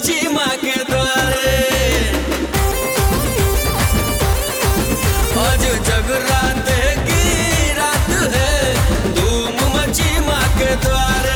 मची माँ के द्वारे। आज जगराते की रात है, धूम मची माँ के द्वारे।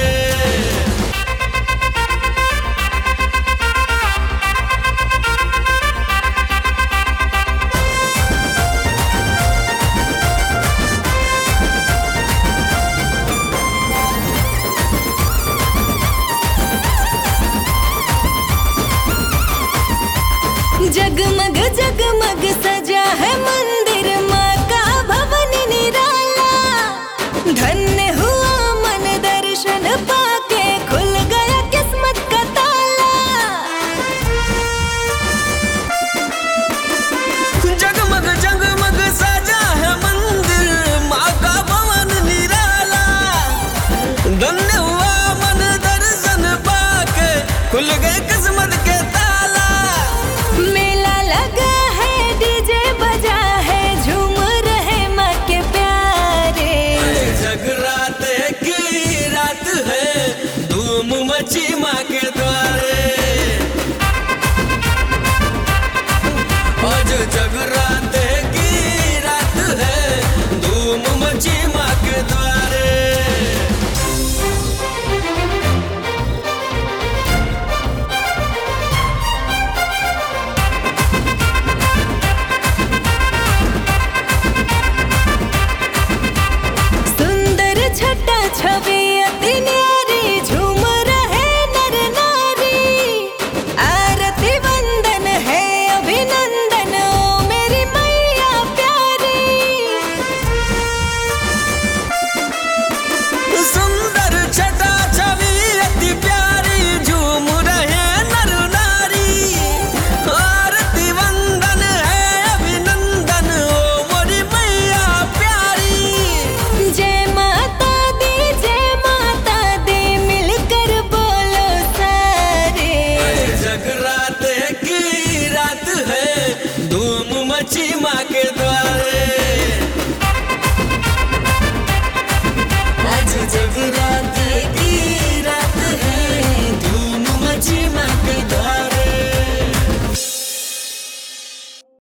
जगमग जगमग सजा है मंदिर, माँ का भवन निराला। धन्य हुआ मन दर्शन पाके, खुल गया किस्मत का ताला। जगमग जगमग सजा है मंदिर, माँ का भवन निराला। धन्य हुआ मन दर्शन पाके, खुल गए किस्मत के ताला। मेला लगा है, डीजे बजा है, झूम रहे माँ के प्यारे। जगराते की रात है, धूम मची माँ के द्वारे। आज जगराते की रात है, धूम मची माँ के द्वारे।